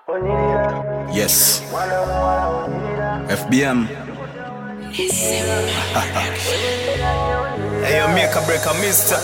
Yes. FBM. Hey, yo, make a break a mister.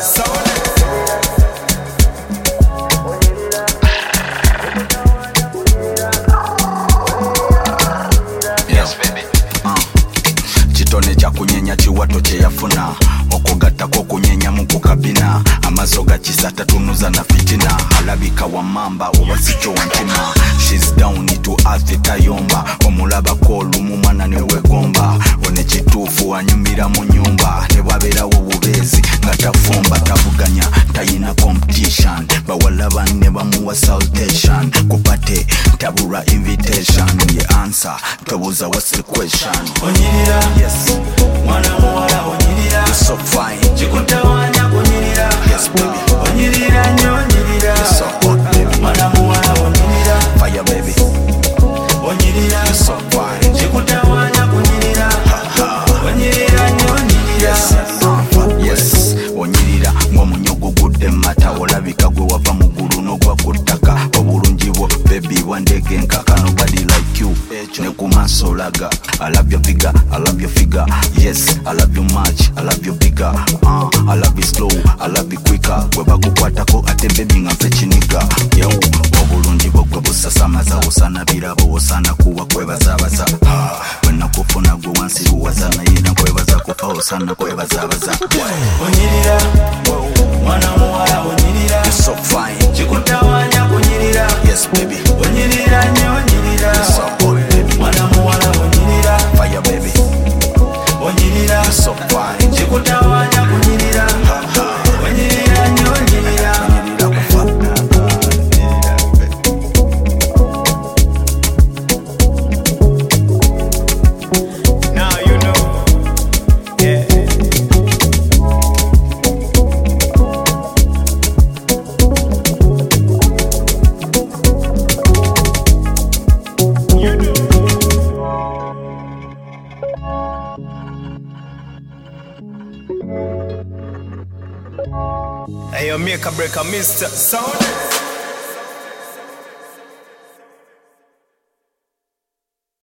Yes, baby. Chitone cha kunyenya chiwato cheyafuna okugata ko kunyenya muku kabina amasoga chisata tunuza na fitina alabika wa mamba obasicho wantima. She's down to earth tayomba omulaba ko lumu mwana ne wegomba one chitufu anyumira mu nyumba ne babera wo bubezi ngatafumba tabuganya tayina competition bawalaba ne bamuwa salutation kupate tabura invitation ye answer tobuza what's the question. Onyirira, Yes, mwana muwala onyirira, you're so fine. chikutawanya kunyirira. Yes, baby. Onyirira nyo onyirira, You're so hot, baby. mwana muwala onyirira, Fire, baby. onyirira, You're so fine. chikutawanya kunyirira. Onyirira nyo onyirira. Yes, onyirira ng'omunyogo gudde mata olabika gwe wava mu ggulu n'ogwa ku ttaka obulungi bwo baby wandege nkaka nobody like you ne ku maaso olaga I love your figure, I love your figure. Yes, I love you much, I love you bigger. I love you slow, I love you quicker. Gwe bakukwatako ate baby nga mpe kiniga yo obulungi bwo gwe busasamaza osana birabo osana kuwa kwebazabaza bwenna kufuna gwe wansi luwaza naye nakwebaza kufa osana kwebazabaza. Onyirira, mwana muwala onyirira, You're so fine. chikutawanya kunyirira. Yes, baby. Onyirira nyo onyirira, You're so hot, baby. mwana muwala onyirira, Fire, baby. onyirira, You're so fine. chikutawanya kunyirira. Onyirira nyo onyirira. Onyirira kufa. Now you know, yeah. You know. Hey, yo, make a break a mister. Sound.